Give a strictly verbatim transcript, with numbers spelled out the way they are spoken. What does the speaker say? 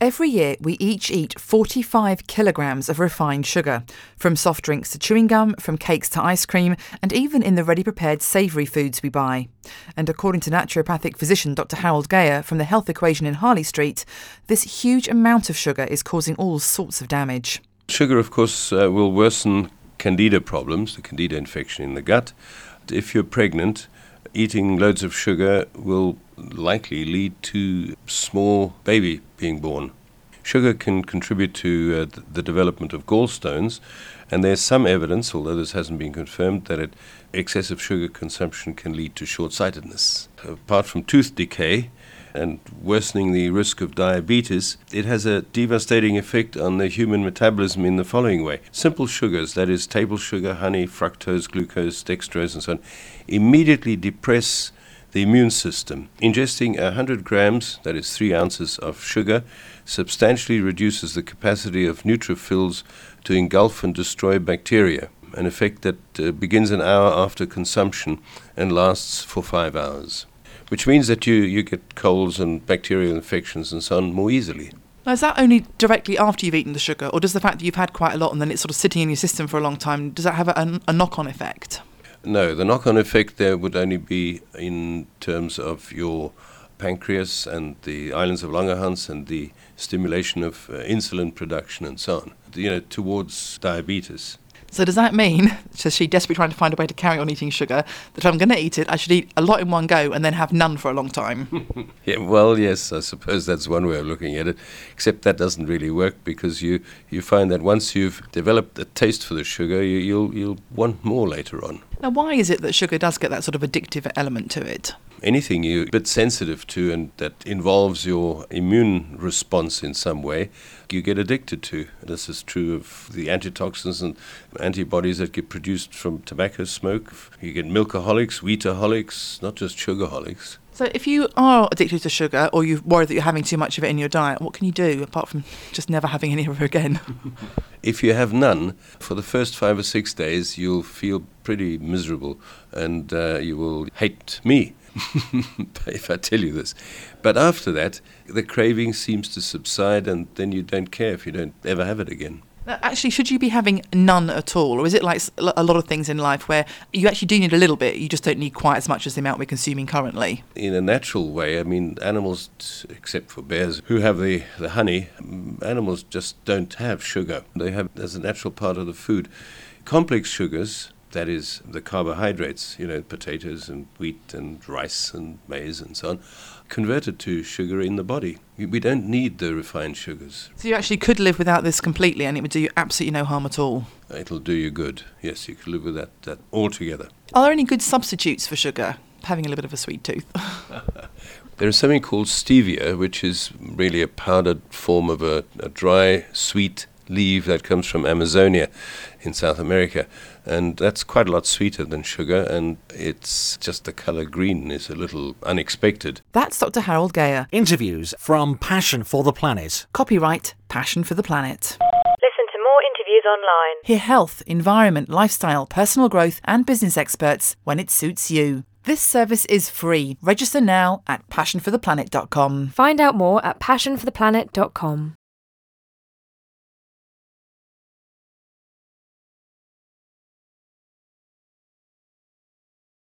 Every year, we each eat forty-five kilograms of refined sugar, from soft drinks to chewing gum, from cakes to ice cream, and even in the ready-prepared savoury foods we buy. And according to naturopathic physician Doctor Harold Geyer from the Health Equation in Harley Street, this huge amount of sugar is causing all sorts of damage. Sugar, of course, uh, will worsen candida problems, the candida infection in the gut. If you're pregnant, eating loads of sugar will likely lead to small baby being born. Sugar can contribute to uh, the development of gallstones, and there's some evidence, although this hasn't been confirmed, that it, excessive sugar consumption can lead to short-sightedness. Apart from tooth decay and worsening the risk of diabetes, it has a devastating effect on the human metabolism in the following way. Simple sugars, that is table sugar, honey, fructose, glucose, dextrose, and so on, immediately depress the immune system. Ingesting one hundred grams, that is three ounces of sugar, substantially reduces the capacity of neutrophils to engulf and destroy bacteria, an effect that uh, begins an hour after consumption and lasts for five hours, which means that you, you get colds and bacterial infections and so on more easily. Now, is that only directly after you've eaten the sugar, or does the fact that you've had quite a lot and then it's sort of sitting in your system for a long time, does that have a, a knock-on effect? No, the knock-on effect there would only be in terms of your pancreas and the islands of Langerhans and the stimulation of uh, insulin production and so on, you know, towards diabetes. So does that mean, says she, desperately trying to find a way to carry on eating sugar, that if I'm going to eat it, I should eat a lot in one go and then have none for a long time? Yeah, well, yes, I suppose that's one way of looking at it, except that doesn't really work because you, you find that once you've developed a taste for the sugar, you, you'll, you'll want more later on. Now, why is it that sugar does get that sort of addictive element to it? Anything you're a bit sensitive to and that involves your immune response in some way, you get addicted to. This is true of the antitoxins and antibodies that get produced from tobacco smoke. You get milkaholics, wheataholics, not just sugarholics. So if you are addicted to sugar or you're worried that you're having too much of it in your diet, what can you do apart from just never having any of it again? If you have none, for the first five or six days, you'll feel pretty miserable and uh, you will hate me. If I tell you this. But after that, the craving seems to subside and then you don't care if you don't ever have it again. Now, actually, should you be having none at all? Or is it like a lot of things in life where you actually do need a little bit, you just don't need quite as much as the amount we're consuming currently? In a natural way, I mean, animals, except for bears who have the, the honey, animals just don't have sugar. They have as a natural part of the food. Complex sugars, that is the carbohydrates, you know, potatoes and wheat and rice and maize and so on, converted to sugar in the body. We don't need the refined sugars. So you actually could live without this completely and it would do you absolutely no harm at all? It'll do you good. Yes, you could live with that, that altogether. Are there any good substitutes for sugar? Having a little bit of a sweet tooth. There is something called stevia, which is really a powdered form of a, a dry, sweet leaf that comes from Amazonia in South America, and that's quite a lot sweeter than sugar, and it's just the colour green is a little unexpected. That's Doctor Harold Geyer. Interviews from Passion for the Planet. Copyright Passion for the Planet. Listen to more interviews online. Hear health, environment, lifestyle, personal growth and business experts when it suits you. This service is free. Register now at passion for the planet dot com. Find out more at passion for the planet dot com.